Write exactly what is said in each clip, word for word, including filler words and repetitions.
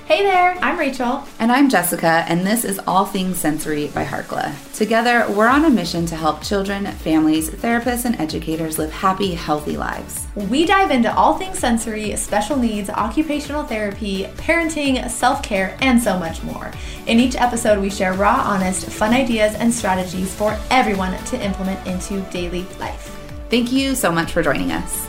Hey there, I'm Rachel. And I'm Jessica, and this is All Things Sensory by Harkla. Together, we're on a mission to help children, families, therapists, and educators live happy, healthy lives. We dive into all things sensory, special needs, occupational therapy, parenting, self-care, and so much more. In each episode, we share raw, honest, fun ideas and strategies for everyone to implement into daily life. Thank you so much for joining us.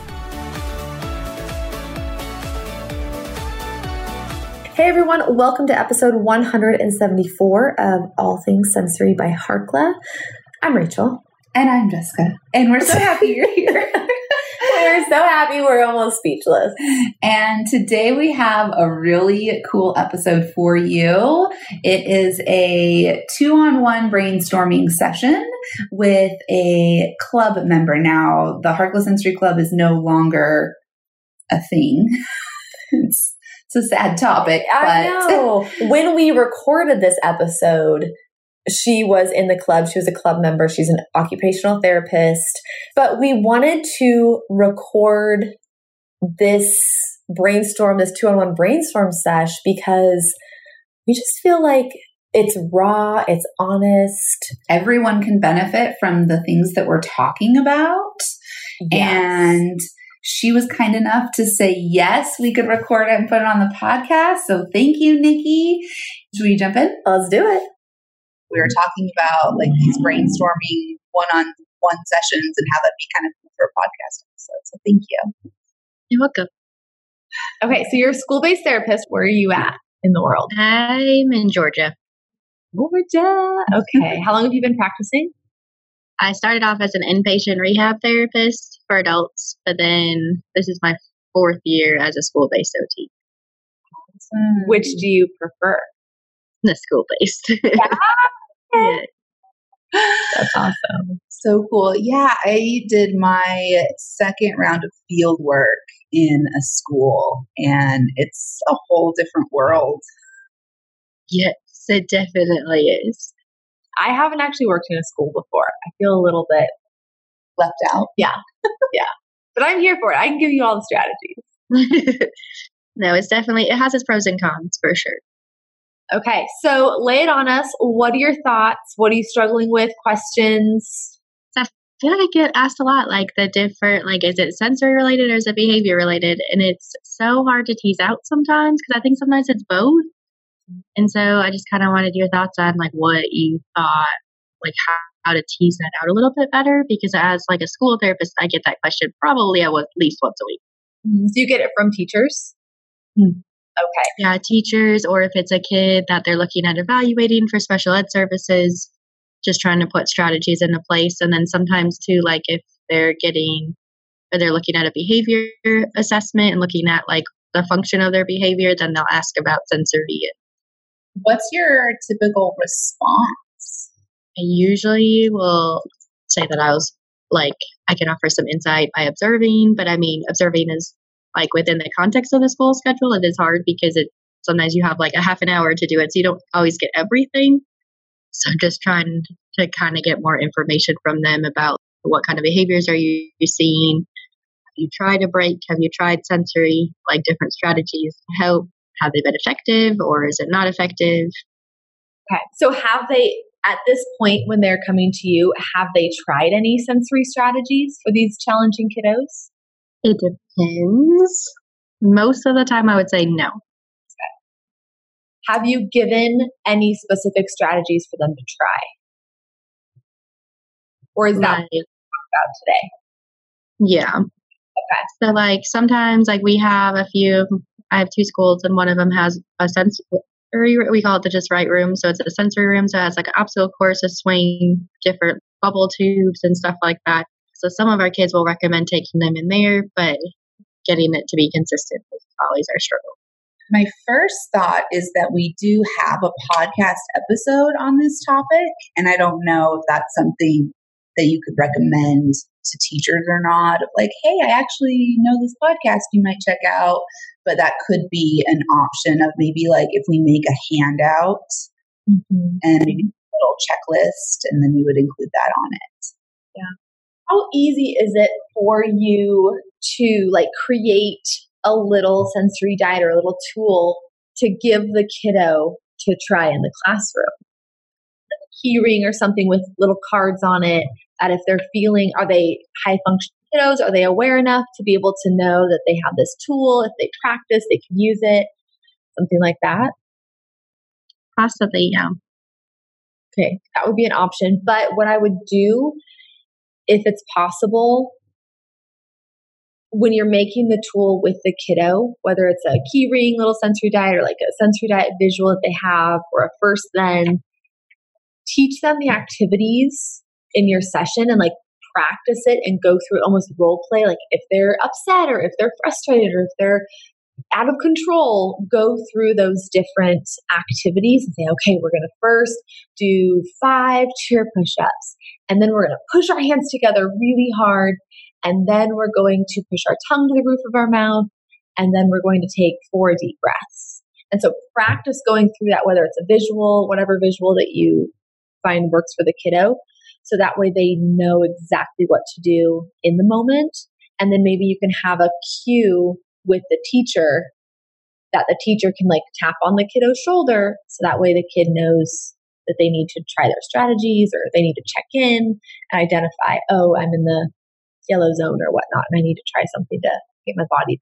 Hey everyone, welcome to episode one hundred seventy-four of All Things Sensory by Harkla. I'm Rachel. And I'm Jessica. And we're so happy you're here. We're so happy we're almost speechless. And today we have a really cool episode for you. It is a two-on-one brainstorming session with a club member. Now, the Harkla Sensory Club is no longer a thing. It's It's a sad topic. But I know. When we recorded this episode, she was in the club. She was a club member. She's an occupational therapist. But we wanted to record this brainstorm, this two-on-one brainstorm sesh, because we just feel like it's raw, it's honest. Everyone can benefit from the things that we're talking about. Yes. And she was kind enough to say, yes, we could record it and put it on the podcast. So thank you, Nikki. Should we jump in? Let's do it. We were talking about like these brainstorming one-on-one sessions and how that'd be kind of cool for a podcast episode. So thank you. You're welcome. Okay, so you're a school-based therapist. Where are you at in the world? I'm in Georgia. Georgia. Okay. How long have you been practicing? I started off as an inpatient rehab therapist for adults, but then this is my fourth year as a school-based O T. Awesome. Which do you prefer? The school-based. Yeah. Yeah. That's awesome. So cool. Yeah, I did my second round of field work in a school, and it's a whole different world. Yes, it definitely is. I haven't actually worked in a school before. I feel a little bit left out. Yeah. Yeah. But I'm here for it. I can give you all the strategies. No, it's definitely, it has its pros and cons for sure. Okay. So lay it on us. What are your thoughts? What are you struggling with? Questions? I feel like I get asked a lot, like the different, like, is it sensory related or is it behavior related? And it's so hard to tease out sometimes because I think sometimes it's both. And so I just kind of wanted your thoughts on like what you thought, like how, how to tease that out a little bit better, because as like a school therapist, I get that question probably at least once a week. Do you get it from teachers? Mm-hmm. Okay. Yeah, teachers, or if it's a kid that they're looking at evaluating for special ed services, just trying to put strategies into place. And then sometimes too, like if they're getting, or they're looking at a behavior assessment and looking at like the function of their behavior, then they'll ask about sensory. What's your typical response? I usually will say that I was like, I can offer some insight by observing, but I mean, observing is like within the context of the school schedule. It is hard because it sometimes you have like a half an hour to do it, so you don't always get everything. So I'm just trying to kind of get more information from them about what kind of behaviors are you seeing. Have you tried a break? Have you tried sensory, like different strategies to help? Have they been effective or is it not effective? Okay. So have they, at this point when they're coming to you, have they tried any sensory strategies for these challenging kiddos? It depends. Most of the time I would say no. Okay. Have you given any specific strategies for them to try? Or is that like, what we're talking about today? Yeah. Okay. So like sometimes like we have a few, I have two schools and one of them has a sensory, we call it the Just Right room. So it's a sensory room. So it has like an obstacle course, a swing, different bubble tubes and stuff like that. So some of our kids will recommend taking them in there, but getting it to be consistent is always our struggle. My first thought is that we do have a podcast episode on this topic, and I don't know if that's something that you could recommend to teachers or not. Of like, hey, I actually know this podcast you might check out, but that could be an option of maybe like if we make a handout mm-hmm. and maybe a little checklist, and then we would include that on it. Yeah. How easy is it for you to like create a little sensory diet or a little tool to give the kiddo to try in the classroom. Key ring or something with little cards on it that if they're feeling, are they high functioning kiddos? Are they aware enough to be able to know that they have this tool? If they practice, they can use it. Something like that. Possibly, yeah. Okay, that would be an option. But what I would do, if it's possible, when you're making the tool with the kiddo, whether it's a key ring, little sensory diet, or like a sensory diet visual that they have, or a first then, teach them the activities in your session and like practice it and go through almost role play. Like if they're upset or if they're frustrated or if they're out of control, go through those different activities and say, okay, we're going to first do five chair push-ups, and then we're going to push our hands together really hard, and then we're going to push our tongue to the roof of our mouth, and then we're going to take four deep breaths. And so practice going through that, whether it's a visual, whatever visual that you find works for the kiddo, so that way they know exactly what to do in the moment. And then maybe you can have a cue with the teacher that the teacher can like tap on the kiddo's shoulder, so that way the kid knows that they need to try their strategies or they need to check in and identify, oh, I'm in the yellow zone or whatnot, and I need to try something to get my body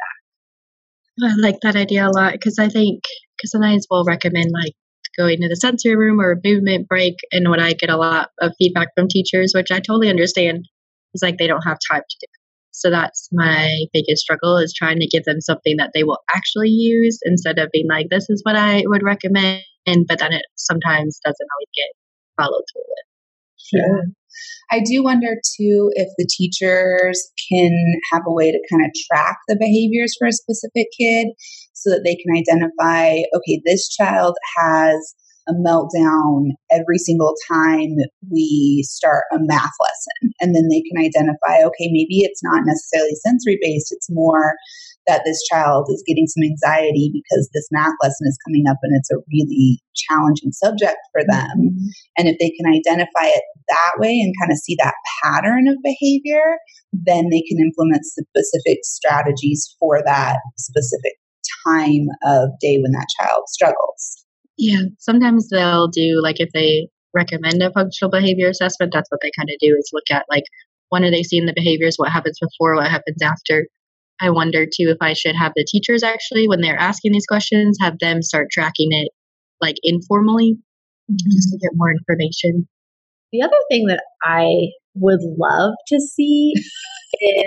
back. I like that idea a lot because I think, because sometimes we'll recommend like going to the sensory room or a movement break, and when I get a lot of feedback from teachers, which I totally understand, is like they don't have time to do. So that's my biggest struggle, is trying to give them something that they will actually use instead of being like, this is what I would recommend, but then it sometimes doesn't always get followed through with. Sure. I do wonder too if the teachers can have a way to kind of track the behaviors for a specific kid so that they can identify, okay, this child has a meltdown every single time we start a math lesson. And then they can identify, okay, maybe it's not necessarily sensory based. It's more that this child is getting some anxiety because this math lesson is coming up and it's a really challenging subject for them. Mm-hmm. And if they can identify it that way and kind of see that pattern of behavior, then they can implement specific strategies for that specific time of day when that child struggles. Yeah, sometimes they'll do, like if they recommend a functional behavior assessment, that's what they kind of do, is look at like, when are they seeing the behaviors, what happens before, what happens after. I wonder too if I should have the teachers actually, when they're asking these questions, have them start tracking it like informally, mm-hmm. just to get more information. The other thing that I would love to see is,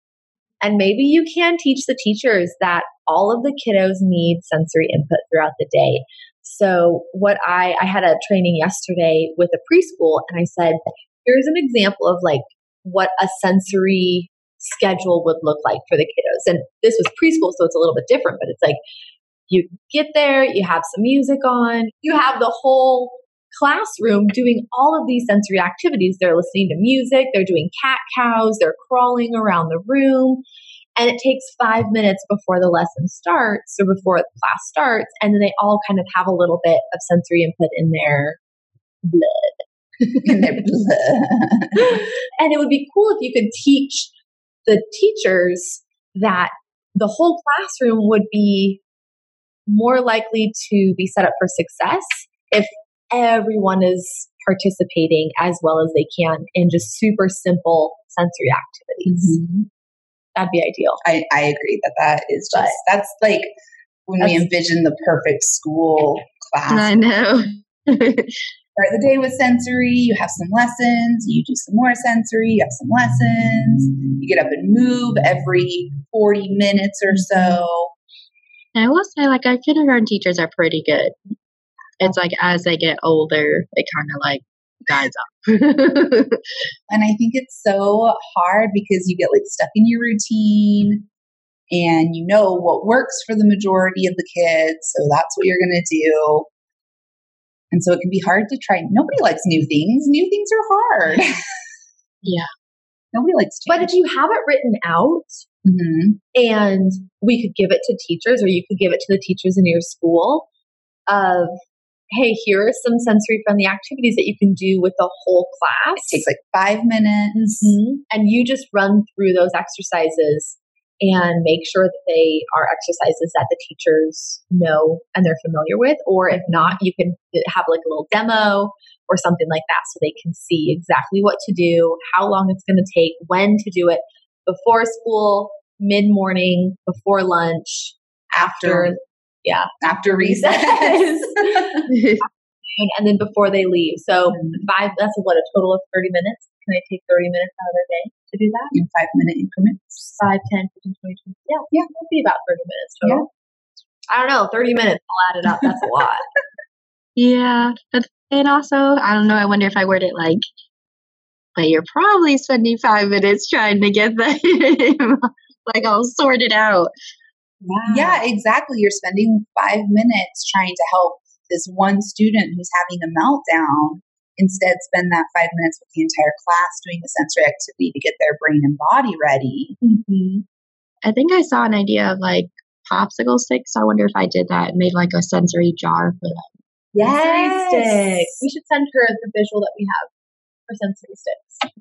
and maybe you can teach the teachers that all of the kiddos need sensory input throughout the day. So what I, I had a training yesterday with a preschool, and I said, here's an example of like what a sensory schedule would look like for the kiddos. And this was preschool, so it's a little bit different, but it's like you get there, you have some music on, you have the whole classroom doing all of these sensory activities. They're listening to music, they're doing cat cows, they're crawling around the room. And it takes five minutes before the lesson starts or before the class starts. And then they all kind of have a little bit of sensory input in their blood. in their blood. And it would be cool if you could teach the teachers that the whole classroom would be more likely to be set up for success if everyone is participating as well as they can in just super simple sensory activities. Mm-hmm. That'd be ideal. I, I agree that that is just, but that's like when that's, we envision the perfect school class. I know. Start the day with sensory, you have some lessons, you do some more sensory, you have some lessons, you get up and move every forty minutes or so. And I will say, like, our kindergarten teachers are pretty good. It's like as they get older, it kind of like dies up. And I think it's so hard because you get like stuck in your routine and you know what works for the majority of the kids, so that's what you're going to do. And so it can be hard to try. Nobody likes new things. New things are hard. Yeah. Nobody likes change. But if you have it written out mm-hmm. and we could give it to teachers, or you could give it to the teachers in your school of, hey, here are some sensory friendly activities that you can do with the whole class. It takes like five minutes. Mm-hmm. And you just run through those exercises and make sure that they are exercises that the teachers know and they're familiar with. Or if not, you can have like a little demo or something like that so they can see exactly what to do, how long it's going to take, when to do it, before school, mid-morning, before lunch, after, After, yeah, after recess. and then before they leave. So five, that's what, a total of thirty minutes. Can I take thirty minutes out of their day to do that? In five minute increments. five, ten, fifteen, twenty, twenty. Yeah, Yeah. it'll be about thirty minutes total. Yeah. I don't know, thirty minutes, I'll add it up. That's a lot. Yeah. But, and also, I don't know, I wonder if I word it like, but you're probably spending five minutes trying to get them like all sorted out. Wow. Yeah, exactly. You're spending five minutes trying to help this one student who's having a meltdown. Instead, spend that five minutes with the entire class doing the sensory activity to get their brain and body ready. Mm-hmm. I think I saw an idea of like popsicle sticks. I wonder if I did that and made like a sensory jar for them. Sensory sticks. We should send her the visual that we have for sensory sticks.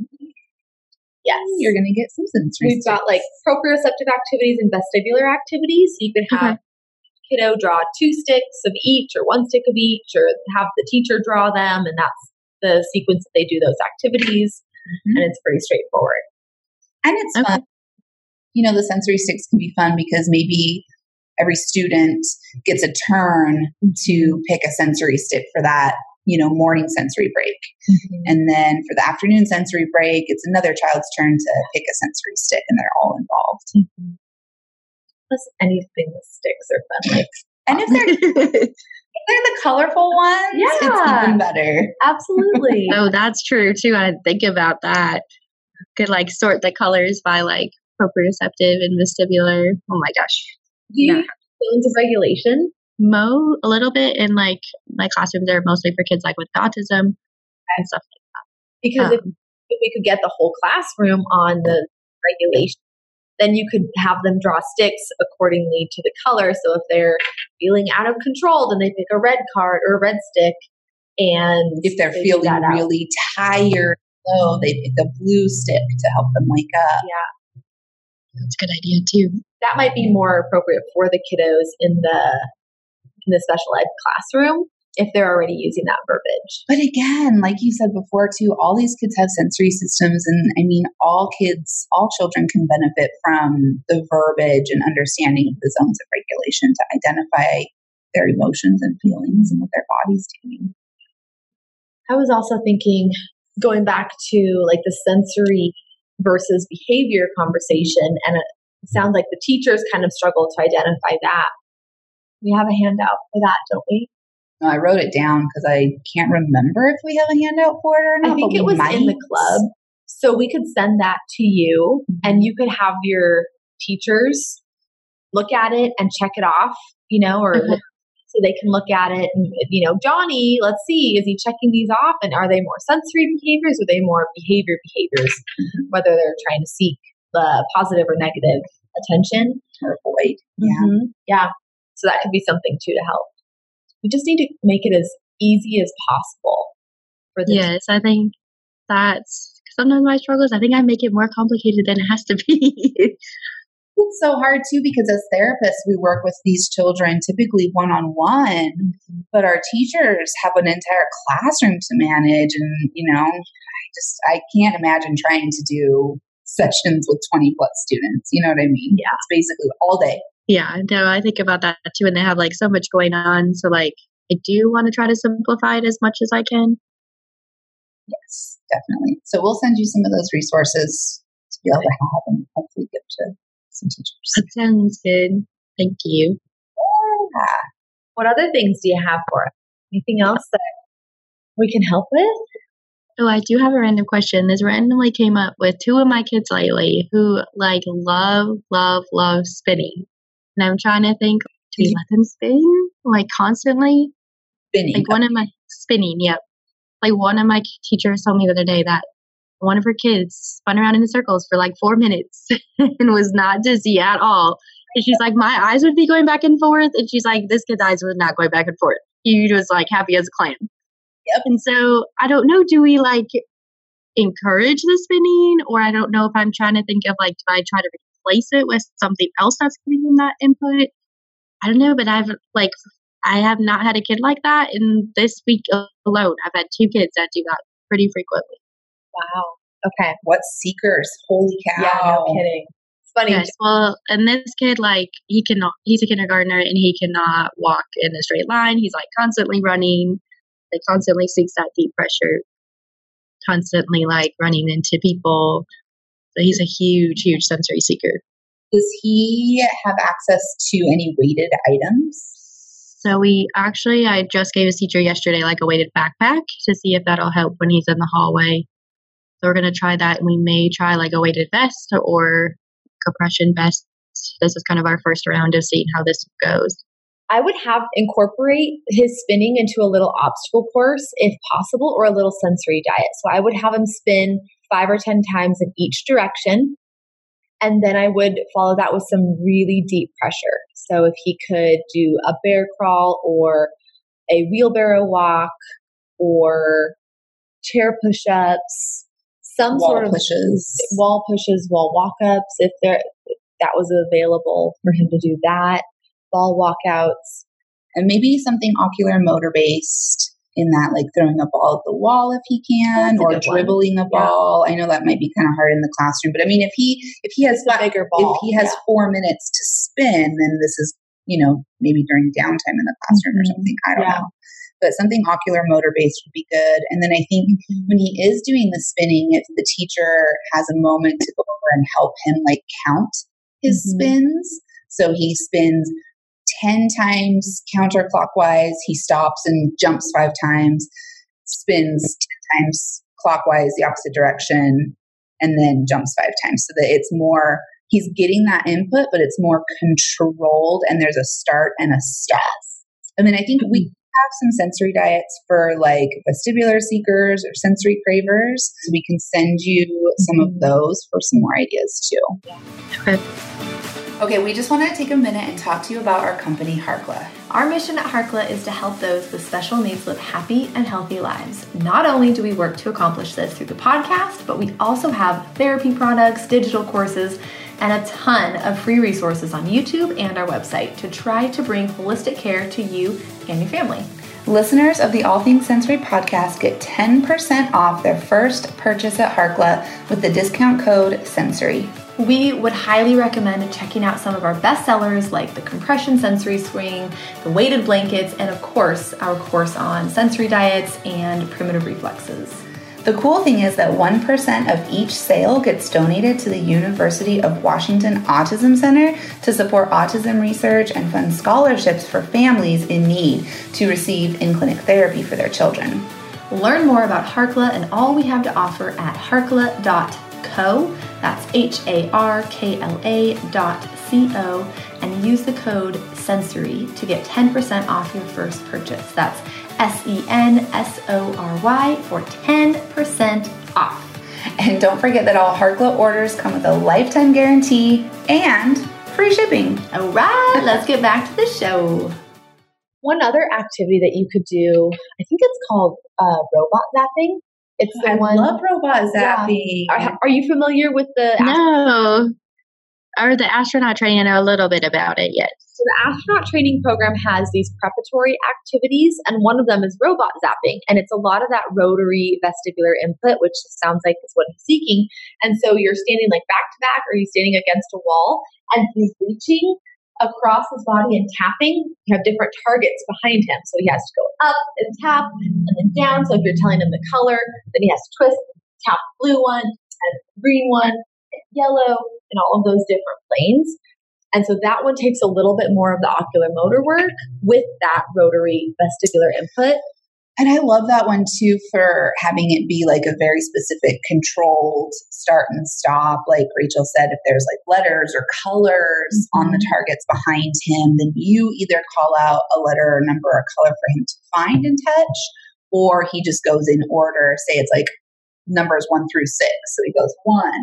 Yes. You're going to get some sensory We've sticks. got like proprioceptive activities and vestibular activities. So you could have Okay. kiddo draw two sticks of each or one stick of each, or have the teacher draw them, and that's the sequence that they do those activities. Mhm. And it's pretty straightforward. And it's Okay. fun. You know, the sensory sticks can be fun because maybe every student gets a turn to pick a sensory stick for that, you know, morning sensory break. Mm-hmm. And then for the afternoon sensory break, it's another child's turn to pick a sensory stick, and they're all involved. Mm-hmm. Plus, anything with sticks are fun. Like, And if they're, if they're the colorful ones, it's Yeah. even better. absolutely. Oh, that's true too. I didn't think about that. Could like sort the colors by like proprioceptive and vestibular. Oh my gosh. Do you Yeah. have feelings of regulation? Mo a little bit in like my classrooms are mostly for kids like with autism and stuff Because Um, if, if we could get the whole classroom on the regulation, then you could have them draw sticks accordingly to the color. So if they're feeling out of control, then they pick a red card or a red stick. And If they're they do feeling that out. really tired, low, they pick a blue stick to help them wake up. Yeah, That's a good idea too. that might be more appropriate for the kiddos in the in the special ed classroom if they're already using that verbiage. But again, like you said before too, all these kids have sensory systems, and I mean, all kids, all children can benefit from the verbiage and understanding of the zones of regulation to identify their emotions and feelings and what their body's doing. I was also thinking, going back to like the sensory versus behavior conversation, and it sounds like the teachers kind of struggle to identify that. We have a handout for that, don't we? No, I wrote it down because I can't remember if we have a handout for it or not. I think but it we was in the might. club. So we could send that to you, and you could have your teachers look at it and check it off, you know, or Okay. look, so they can look at it and, you know, Johnny, let's see, is he checking these off? And are they more sensory behaviors or are they more behavior behaviors? Whether they're trying to seek the positive or negative attention. Or avoid. Yeah. Mhm. Yeah. So that could be something too to help. We just need to make it as easy as possible for the Yes, I think that's sometimes my struggles. I think I make it more complicated than it has to be. It's so hard too because as therapists, we work with these children typically one on one, but our teachers have an entire classroom to manage. And, you know, I just, I can't imagine trying to do sessions with twenty plus students. You know what I mean? Yeah. It's basically all day. Yeah, no, I think about that too. And they have like so much going on. So like, I do want to try to simplify it as much as I can. Yes, definitely. So we'll send you some of those resources to be able to have and hopefully give to some teachers. That sounds good. Thank you. Yeah. What other things do you have for us? Anything else that we can help with? Oh, I do have a random question. This randomly came up with two of my kids lately who like love, love, love spinning. And I'm trying to think, do we let them spin like constantly? Spinning. Like one of my spinning, yep. Like one of my teachers told me the other day that one of her kids spun around in circles for like four minutes and was not dizzy at all. And she's like, my eyes would be going back and forth. And she's like, this kid's eyes were not going back and forth. He was like happy as a clam. Yep. And so I don't know, do we like encourage the spinning? Or I don't know if I'm trying to think of like, do I try to reduce replace it with something else that's giving them that input. I don't know, but I've like, I have not had a kid like that. And this week alone, I've had two kids that do that pretty frequently. Wow. Okay. What seekers? Holy cow. Yeah, no kidding. It's funny. Yes, well, and this kid, like, he cannot, he's a kindergartner and he cannot walk in a straight line. He's like constantly running, like constantly seeks that deep pressure, constantly like running into people. So he's a huge, huge sensory seeker. Does he have access to any weighted items? So we actually, I just gave his teacher yesterday like a weighted backpack to see if that'll help when he's in the hallway. So we're going to try that. And we may try like a weighted vest or compression vest. This is kind of our first round of seeing how this goes. I would have incorporate his spinning into a little obstacle course if possible, or a little sensory diet. So I would have him spin five or ten times in each direction. And then I would follow that with some really deep pressure. So if he could do a bear crawl or a wheelbarrow walk or chair push-ups, some wall sort of pushes. wall pushes, wall walk-ups, if there if that was available for him to do that, ball walkouts. And maybe something ocular motor based in that, like throwing a ball at the wall if he can, or dribbling one. a ball. Yeah. I know that might be kind of hard in the classroom, but I mean, if he if he has a bigger ball, if he has yeah. four minutes to spin, then this is, you know, maybe during downtime in the classroom mm-hmm. or something. I don't yeah. know. But something ocular motor based would be good. And then I think mm-hmm. when he is doing the spinning, if the teacher has a moment to go over and help him like count his mm-hmm. spins, so he spins ten times counterclockwise, he stops and jumps five times, spins ten times clockwise the opposite direction, and then jumps five times, so that it's more, he's getting that input, but it's more controlled and there's a start and a stop. I mean, I think we have some sensory diets for like vestibular seekers or sensory cravers. So we can send you some of those for some more ideas too. Okay. Okay, we just want to take a minute and talk to you about our company, Harkla. Our mission at Harkla is to help those with special needs live happy and healthy lives. Not only do we work to accomplish this through the podcast, but we also have therapy products, digital courses, and a ton of free resources on YouTube and our website to try to bring holistic care to you and your family. Listeners of the All Things Sensory podcast get ten percent off their first purchase at Harkla with the discount code SENSORY. We would highly recommend checking out some of our best sellers like the compression sensory swing, the weighted blankets, and of course, our course on sensory diets and primitive reflexes. The cool thing is that one percent of each sale gets donated to the University of Washington Autism Center to support autism research and fund scholarships for families in need to receive in-clinic therapy for their children. Learn more about Harkla and all we have to offer at harkla dot co. That's H A R K L A dot C O, and use the code SENSORY to get ten percent off your first purchase. That's S E N S O R Y for ten percent off. And don't forget that all Harkla orders come with a lifetime guarantee and free shipping. All right, let's get back to the show. One other activity that you could do, I think it's called uh, robot zapping. It's the I one. I love robot zapping. Yeah. Are, are you familiar with the? No. Or the astronaut training, I know a little bit about it, yes. So the astronaut training program has these preparatory activities, and one of them is robot zapping. And it's a lot of that rotary vestibular input, which sounds like is what he's seeking. And so you're standing like back to back, or you're standing against a wall, and he's reaching across his body and tapping. You have different targets behind him. So he has to go up and tap, and then down. So if you're telling him the color, then he has to twist, tap the blue one, and the green one, and yellow, and all of those different planes. And so that one takes a little bit more of the ocular motor work with that rotary vestibular input. And I love that one too for having it be like a very specific controlled start and stop. Like Rachel said, if there's like letters or colors mm-hmm. on the targets behind him, then you either call out a letter or number or color for him to find and touch, or he just goes in order. Say it's like numbers one through six. So he goes one,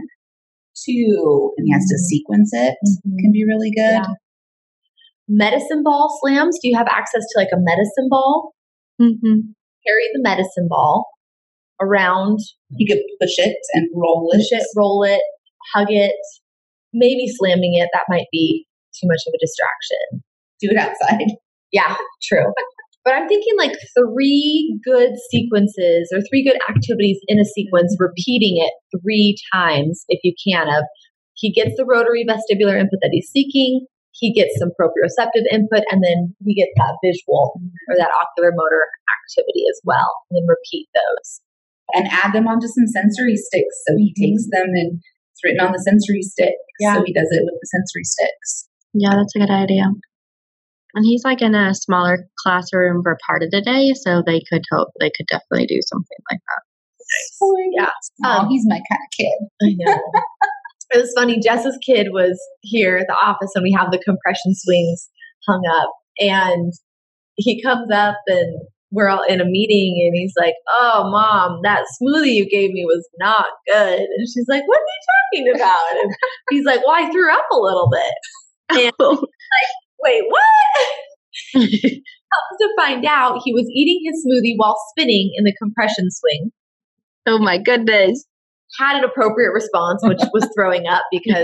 two, and he has to sequence it. Mm-hmm. Can be really good. Yeah. Medicine ball slams. Do you have access to like a medicine ball? Mm-hmm. Carry the medicine ball around. You could push it and roll it. Push it, roll it, hug it. maybe slamming it, that might be too much of a distraction. Do it outside. Yeah, true. But I'm thinking like three good sequences or three good activities in a sequence, repeating it three times if you can. Of he gets the rotary vestibular input that he's seeking, he gets some proprioceptive input, and then we get that visual or that ocular motor activity as well, and then repeat those. And add them onto some sensory sticks. So he takes them and it's written on the sensory stick. Yeah. So he does it with the sensory sticks. Yeah, that's a good idea. And he's like in a smaller classroom for part of the day, so they could hope they could definitely do something like that. Yeah. Oh, Um, he's my kind of kid. I know. It was funny. Jess's kid was here at the office and we have the compression swings hung up. And he comes up and we're all in a meeting and he's like, "Oh, Mom, that smoothie you gave me was not good." And she's like, "What are you talking about?" And he's like, "Well, I threw up a little bit." And I'm like, "Wait, what?" Comes to find out, he was eating his smoothie while spinning in the compression swing. Oh my goodness. Had an appropriate response, which was throwing up because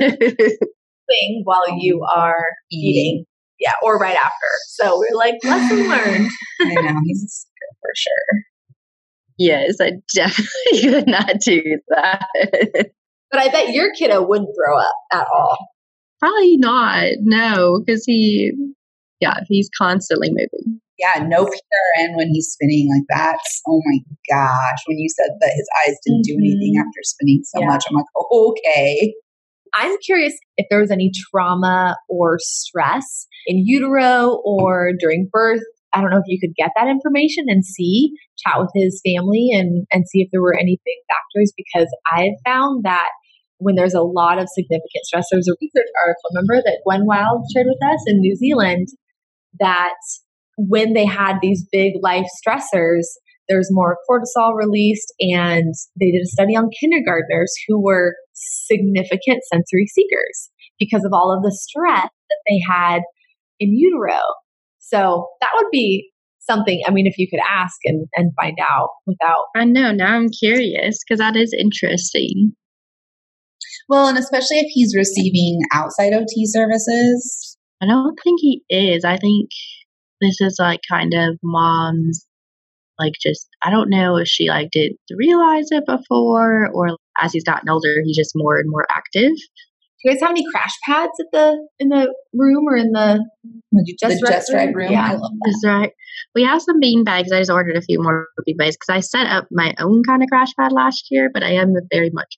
swing while you are eating. Yeah, or right after. So we're like, lesson learned. I know, he's a sticker for sure. Yes, I definitely could not do that. But I bet your kiddo wouldn't throw up at all. Probably not. No, because he, yeah, he's constantly moving. Yeah, no P R N when he's spinning like that. Oh my gosh. When you said that his eyes didn't do anything after spinning so Yeah. much, I'm like, oh, okay. I'm curious if there was any trauma or stress in utero or during birth. I don't know if you could get that information and see, chat with his family and, and see if there were any big factors, because I've found that when there's a lot of significant stress, there's a research article, remember, that Gwen Wild shared with us in New Zealand, that when they had these big life stressors, there's more cortisol released, and they did a study on kindergartners who were significant sensory seekers because of all of the stress that they had in utero. So that would be something, I mean, if you could ask and, and find out without. I know, now I'm curious because that is interesting. Well, and especially if he's receiving outside O T services. I don't think he is. I think this is like kind of mom's, like just, I don't know if she like did realize it before, or as he's gotten older, he's just more and more active. Do you guys have any crash pads at the in the room or in the Just the Just Right room? Yeah. I love that. That's right. We have some bean bags. I just ordered a few more bean bags because I set up my own kind of crash pad last year, but I am very much.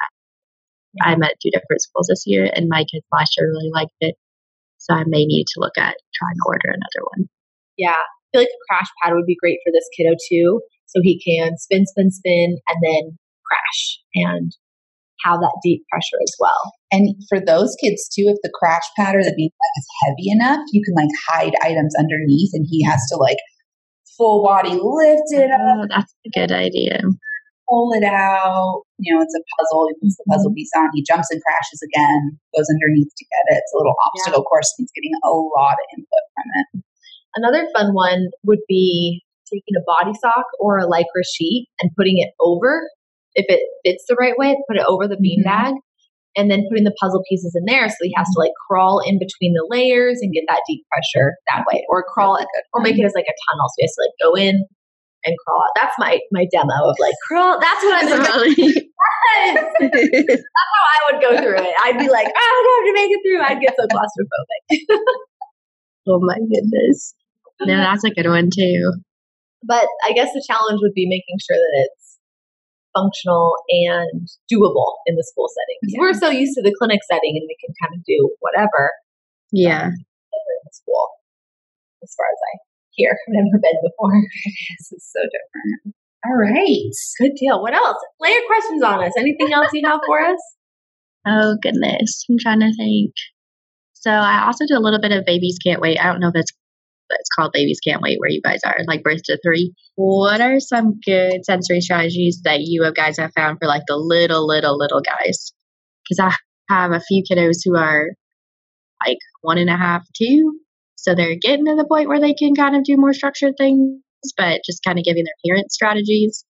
I'm at two different schools this year, and my kids last year really liked it. So I may need to look at trying to order another one. Yeah. I feel like a crash pad would be great for this kiddo too. So he can spin, spin, spin, and then crash and have that deep pressure as well. And for those kids too, if the crash pad or the bean bag is heavy enough, you can like hide items underneath and he has to like full body lift it up, Oh, that's a good idea. pull it out. You know, it's a puzzle. He puts the puzzle piece on, he jumps and crashes again, goes underneath to get it. It's a little obstacle course. He's getting a lot of input from it. Another fun one would be taking a body sock or a lycra sheet and putting it over, if it fits the right way, put it over the bean Mhm. bag, and then putting the puzzle pieces in there. So he has to like crawl in between the layers and get that deep pressure that way, or crawl it, or make it as like a tunnel. So he has to like go in and crawl out. That's my my demo of like crawl. That's what I'm doing. That's how I would go through it. I'd be like, oh, I don't have to make it through. I'd get so claustrophobic. Oh my goodness. No, that's a good one too. But I guess the challenge would be making sure that it's functional and doable in the school setting. Because Yeah. we're so used to the clinic setting and we can kind of do whatever Yeah. in the school, as far as I hear. I've never been before. This is so different. All right. Good deal. What else? Lay your questions on us. Anything else you have for us? Oh goodness. I'm trying to think. So I also did a little bit of Babies Can't Wait. I don't know if it's it's called Babies Can't Wait where you guys are, like birth to three. What are some good sensory strategies that you guys have found for like the little, little, little guys? Because I have a few kiddos who are like one and a half, two. So they're getting to the point where they can kind of do more structured things, but just kind of giving their parents strategies.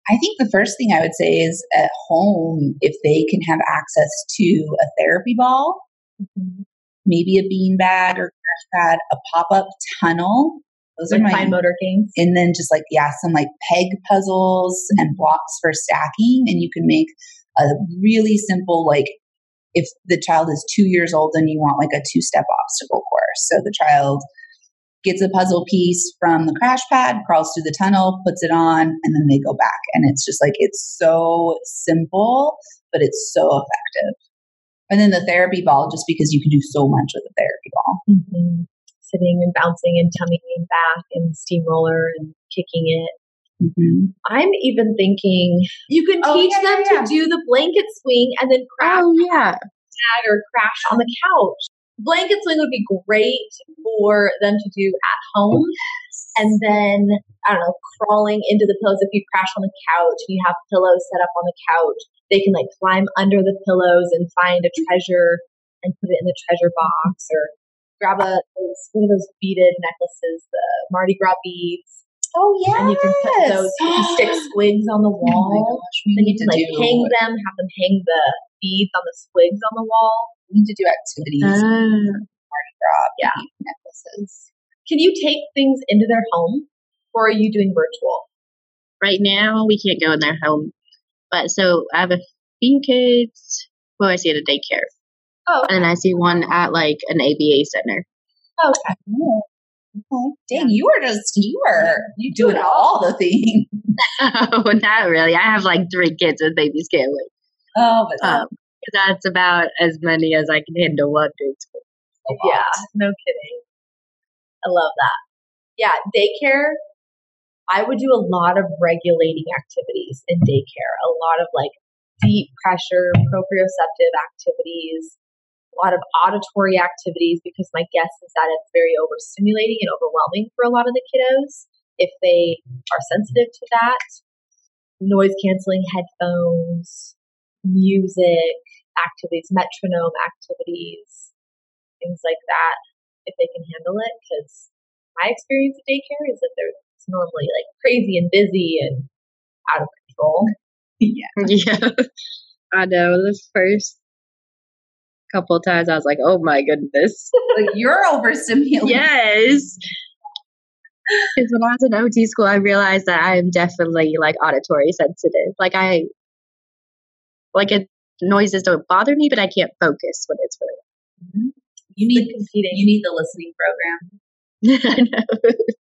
I think the first thing I would say is at home, if they can have access to a therapy ball, mm-hmm. maybe a bean bag or crash pad, a pop-up tunnel. Those like are my fine motor games. And then just like, yeah, some like peg puzzles mm-hmm. and blocks for stacking. And you can make a really simple, like if the child is two years old and you want like a two-step obstacle course. So the child gets a puzzle piece from the crash pad, crawls through the tunnel, puts it on, and then they go back. And it's just like, it's so simple, but it's so effective. And then the therapy ball, just because you can do so much with a therapy ball. Mm-hmm. Sitting and bouncing and tummying back and steamroller and kicking it. Mm-hmm. I'm even thinking you can oh, teach yeah, them yeah, yeah. to do the blanket swing and then crash, oh, yeah. or crash on the couch. Blanket swing would be great for them to do at home. And then, I don't know, crawling into the pillows. If you crash on the couch and you have pillows set up on the couch, they can like climb under the pillows and find a treasure and put it in the treasure box, or grab a one of those beaded necklaces, the Mardi Gras beads. Oh, yeah. And you can put those, you can stick squigs on the wall. Oh gosh, then you can like do... hang them, have them hang the beads on the squigs on the wall. We need to do activities. Uh, Mardi Gras yeah. necklaces. Can you take things into their home, or are you doing virtual? Right now, we can't go in their home. But so I have a few kids who I see at a daycare. Oh. Okay. And I see one at like an A B A center. Okay. Oh. Okay. Dang, you were just, you were you doing all the things. Oh, not really. I have like three kids with baby scaling. Oh, but um, that's about as many as I can handle one day school. Yeah, no kidding. I love that. Yeah, daycare, I would do a lot of regulating activities in daycare. A lot of like deep pressure, proprioceptive activities, a lot of auditory activities, because my guess is that it's very overstimulating and overwhelming for a lot of the kiddos if they are sensitive to that. Noise canceling headphones, music activities, metronome activities, things like that, if they can handle it. Because my experience at daycare is that they're it's normally like crazy and busy and out of control. Yeah. Yeah. I know. The first couple of times I was like, oh my goodness. Like, you're overstimulated. Yes. Because when I was in O T school, I realized that I am definitely like auditory sensitive. Like I, like it, noises don't bother me, but I can't focus when it's really. Mm-hmm. You need competing. You need the listening program. I know.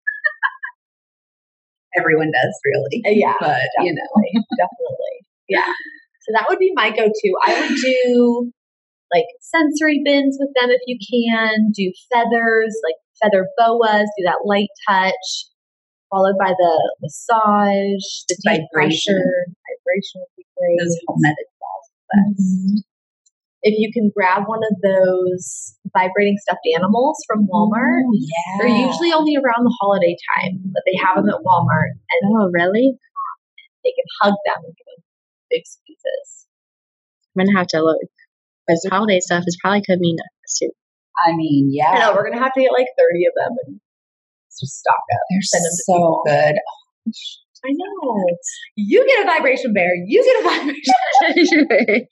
Everyone does, really. Uh, yeah, but definitely, you know, definitely, yeah. So that would be my go-to. I would do like sensory bins with them if you can. Do feathers, like feather boas. Do that light touch, followed by the massage, the deep vibration. pressure. Vibration would be great. Those homemade balls. Mm-hmm. If you can grab one of those vibrating stuffed animals from Walmart, yeah. they're usually only around the holiday time, but they have them at Walmart. And oh, really? They can hug them and give them big squeezes. I'm going to have to look. Because holiday stuff is probably coming soon. I mean, yeah. I know, we're going to have to get like thirty of them and just stock up. They're send them to so people. good. I know. You get a vibration bear. You get a vibration bear.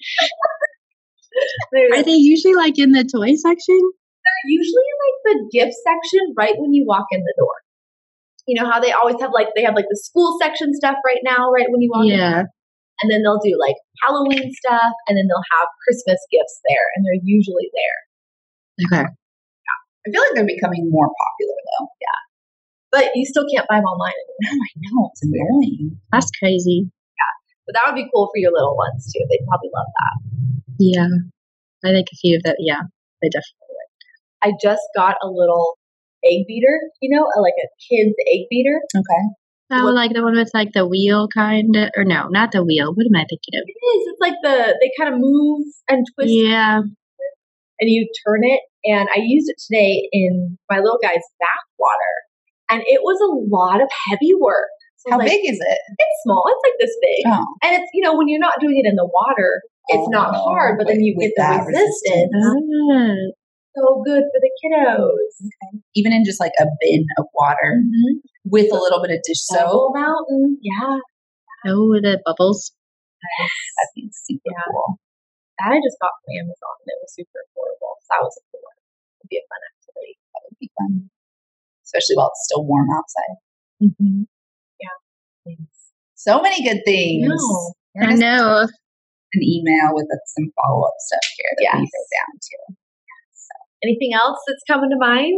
Are they usually like in the toy section? They're usually in like the gift section right when you walk in the door. You know how they always have like, they have like the school section stuff right now, right when you walk yeah. in. And then they'll do like Halloween stuff, and then they'll have Christmas gifts there, and they're usually there. Okay. Yeah. I feel like they're becoming more popular though. Yeah. But you still can't buy them online No, anymore. I know. It's annoying. That's crazy. Yeah. But that would be cool for your little ones too. They'd probably love that. Yeah. I think a few of that, yeah, they definitely would. I just got a little egg beater, you know, like a kid's egg beater. Okay. Oh, what, like the one with like the wheel kind of, or no, not the wheel. What am I thinking of? It is. It's like the, they kind of move and twist. Yeah. And you turn it. And I used it today in my little guy's bath water. And it was a lot of heavy work. So How like, big is it? It's small. It's like this big. Oh. And it's, you know, when you're not doing it in the water, it's oh, not hard, but then you get the resistance. resistance. So good for the kiddos. Okay. Even in just like a bin of water mm-hmm. with a little bit of dish soap. Mountain. Yeah. Oh, the bubbles. That'd be super Yeah. cool. That I just got from Amazon and it was super affordable. So that was a cool one. It'd be a fun activity. That would be fun, especially while it's still warm outside. Mm-hmm. Yeah. So many good things. No. We're I just know. an email with some follow up stuff here that we Yes. wrote down too. Anything else that's coming to mind?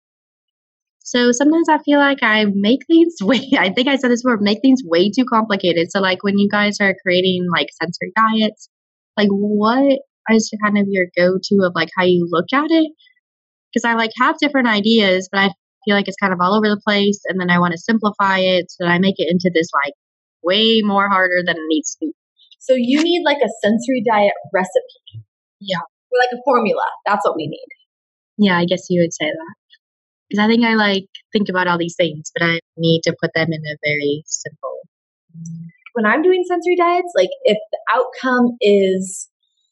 So sometimes I feel like I make things way, I think I said this before, make things way too complicated. So like when you guys are creating like sensory diets, like what is kind of your go-to of like how you look at it? Because I like have different ideas, but I feel like it's kind of all over the place. And then I want to simplify it so that I make it into this like way more harder than it needs to be. So you need like a sensory diet recipe. Yeah. Or like a formula. That's what we need. Yeah, I guess you would say that. Because I think I like think about all these things, but I need to put them in a very simple. When I'm doing sensory diets, like if the outcome is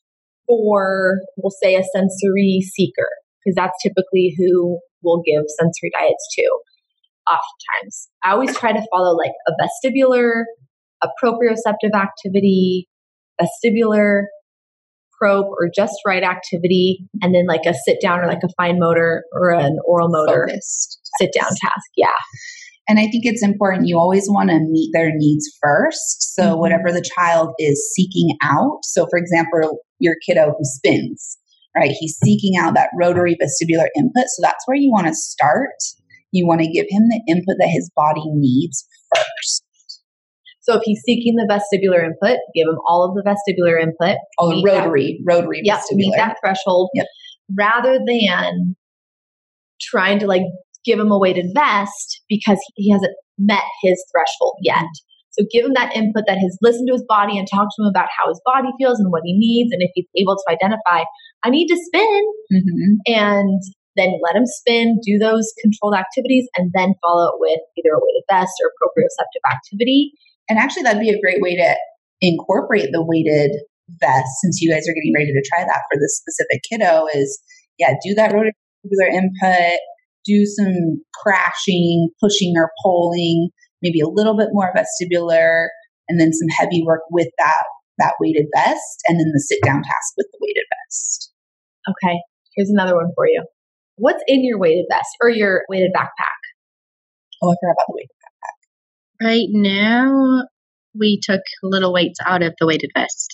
for, we'll say, a sensory seeker, because that's typically who we'll give sensory diets to oftentimes. I always try to follow like a vestibular, a proprioceptive activity, vestibular, probe, or just right activity, and then like a sit down or like a fine motor or an oral motor Focused sit down task. Yeah. And I think it's important. You always want to meet their needs first. So Mhm. whatever the child is seeking out. So for example, your kiddo who spins, right? He's seeking out that rotary vestibular input. So that's where you want to start. You want to give him the input that his body needs first. So if he's seeking the vestibular input, give him all of the vestibular input. Oh, Meet rotary, rotary Yep, meet vestibular. that threshold. Yep. Rather than trying to like give him a weighted vest because he hasn't met his threshold yet. So give him that input that has listened to his body and talk to him about how his body feels and what he needs. And if he's able to identify, I need to spin, Mm-hmm. and then let him spin, do those controlled activities, and then follow it with either a weighted vest or proprioceptive activity. And actually, that'd be a great way to incorporate the weighted vest, since you guys are getting ready to try that for this specific kiddo. Is yeah, do that rotary input, do some crashing, pushing or pulling, maybe a little bit more vestibular, and then some heavy work with that that weighted vest, and then the sit down task with the weighted vest. Okay, here's another one for you. What's in your weighted vest or your weighted backpack? Oh, I forgot about the weighted. Right now, we took little weights out of the weighted vest.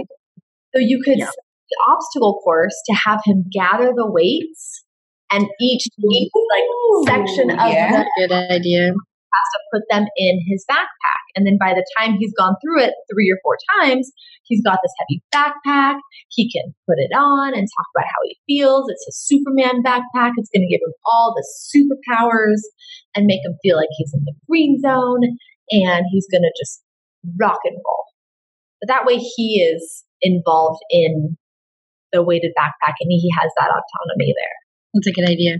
So you could Yeah. set the obstacle course to have him gather the weights, and each, each like section of yeah. the Good idea. has to put them in his backpack. And then by the time he's gone through it three or four times, he's got this heavy backpack. He can put it on and talk about how he feels. It's his Superman backpack. It's going to give him all the superpowers and make him feel like he's in the green zone, and he's going to just rock and roll. But that way he is involved in the weighted backpack and he has that autonomy there. That's a good idea.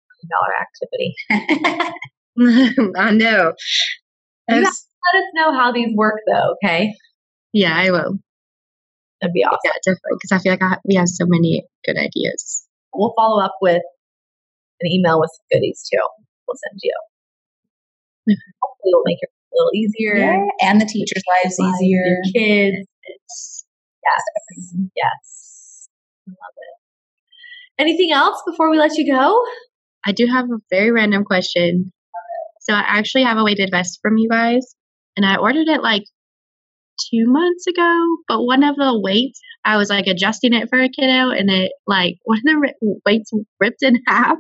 Dollar activity. I know. You That's- Let us know how these work though, okay? yeah, I will. That'd be awesome. Yeah, definitely. Because I feel like I, we have so many good ideas. We'll follow up with an email with some goodies too. We'll send you. Hopefully it'll make it a little easier. Yeah, and the teachers' lives easier. Your kids. It's, yes. Yes. Love it. Anything else before we let you go? I do have a very random question. So I actually have a weighted vest from you guys, and I ordered it like two months ago. But one of the weights, I was like adjusting it for a kiddo, and it like one of the ri- weights ripped in half.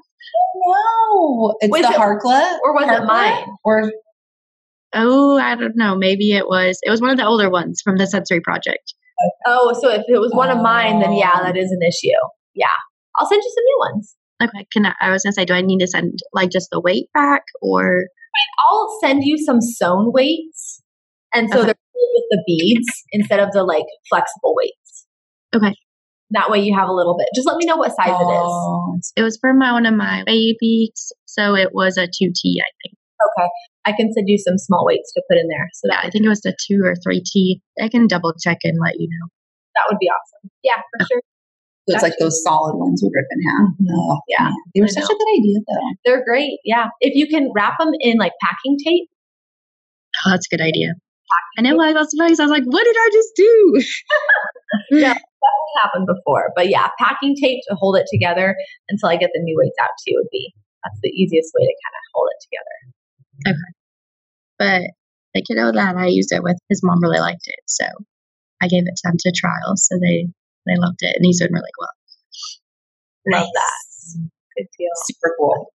No, it's Was the it- Harkla, Or was it Harkla? mine? Or Oh, I don't know. Maybe it was. It was one of the older ones from the sensory project. Oh, so if it was one of mine, then yeah, Oh. that is an issue. Yeah. I'll send you some new ones. Okay, can I, I was gonna say, do I need to send like just the weight back, or I'll send you some sewn weights. And so Okay. they're filled with the beads instead of the like flexible weights. Okay. That way you have a little bit. Just let me know what size it is. Oh, it was for my one of my babies, so it was a two T, I think. Okay. I can send you some small weights to put in there. So Yeah, that, I think it was the two or three T. I can double check and let you know. that would be awesome. Yeah, for sure. so it's like those solid ones would rip in half. Oh, Yeah. man. They were I such know. a good idea, though. They're great. Yeah. If you can wrap them in like packing tape, Oh, that's a good idea. And it was, I was surprised. I was like, what did I just do? Yeah, that happened before. But yeah, packing tape to hold it together until I get the new weights out too would be, that's the easiest way to kind of hold it together. Okay. But the kiddo that I used it with, his mom really liked it. So I gave it to them to trial. So they, they loved it. And he's doing really well. Love that. Good deal. Super cool.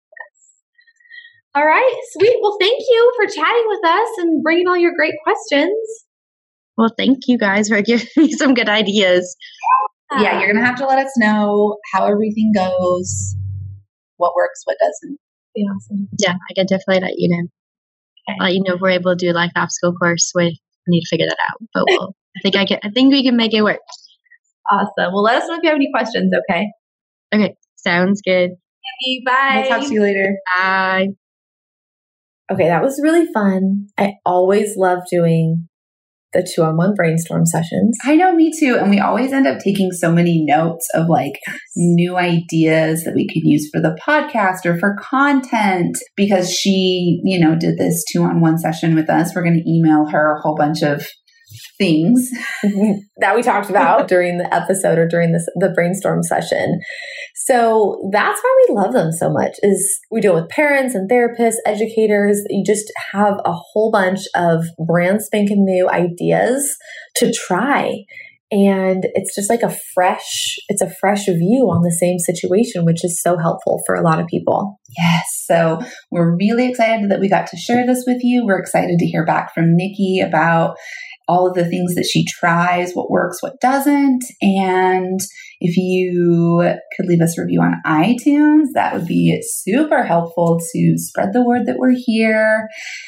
All right, sweet. Well, thank you for chatting with us and bringing all your great questions. Well, thank you guys for giving me some good ideas. Yeah, you're going to have to let us know how everything goes, what works, what doesn't. Be awesome. Yeah, I can definitely let you know. Okay. Let you know if we're able to do like obstacle course with. I need to figure that out, but we'll. I think I can. I think we can make it work. Awesome. Well, let us know if you have any questions. Okay. Okay, sounds good. Bye. We'll talk to you later. Bye. Okay, that was really fun. I always love doing the two-on-one brainstorm sessions. I know, me too. And we always end up taking so many notes of like new ideas that we could use for the podcast or for content. Because she, you know, did this two-on-one session with us, we're going to email her a whole bunch of things that we talked about during the episode or during this the brainstorm session. So that's why we love them so much, is we do it with parents and therapists, educators. You just have a whole bunch of brand spanking new ideas to try. And it's just like a fresh, it's a fresh view on the same situation, which is so helpful for a lot of people. Yes. So we're really excited that we got to share this with you. We're excited to hear back from Nikki about all of the things that she tries, what works, what doesn't. And if you could leave us a review on iTunes, that would be super helpful to spread the word that we're here.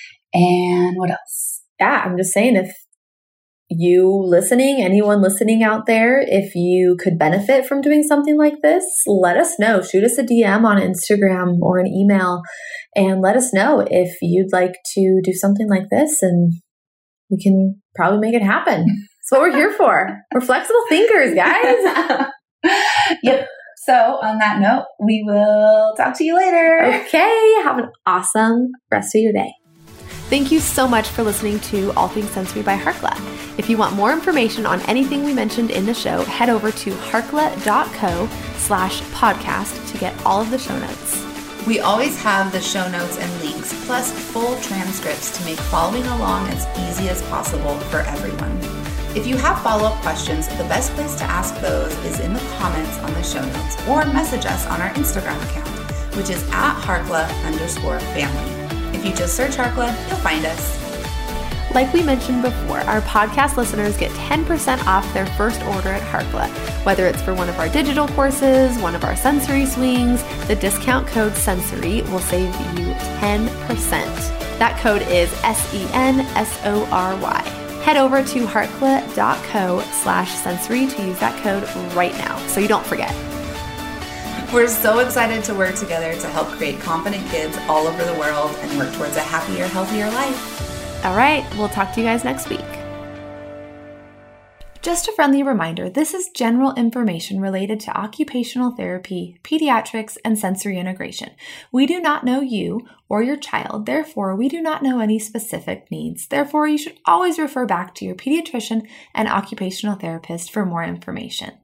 And what else? Yeah, I'm just saying, if you listening, anyone listening out there, if you could benefit from doing something like this, let us know. Shoot us a D M on Instagram or an email and let us know if you'd like to do something like this, and we can probably make it happen. That's what we're here for. We're flexible thinkers, guys. Yep. So on that note, we will talk to you later. Okay. Have an awesome rest of your day. Thank you so much for listening to All Things Sensory by Harkla. If you want more information on anything we mentioned in the show, head over to harkla.co slash podcast to get all of the show notes. We always have the show notes and links, plus full transcripts to make following along as easy as possible for everyone. If you have follow-up questions, the best place to ask those is in the comments on the show notes, or message us on our Instagram account, which is at Harkla underscore family. If you just search Harkla, you'll find us. Like we mentioned before, our podcast listeners get ten percent off their first order at Harkla. Whether it's for one of our digital courses, one of our sensory swings, the discount code SENSORY will save you ten percent. That code is S E N S O R Y. Head over to harkla.co slash sensory to use that code right now so you don't forget. We're so excited to work together to help create confident kids all over the world and work towards a happier, healthier life. All right, we'll talk to you guys next week. Just a friendly reminder, this is general information related to occupational therapy, pediatrics, and sensory integration. We do not know you or your child, therefore we do not know any specific needs. Therefore, you should always refer back to your pediatrician and occupational therapist for more information.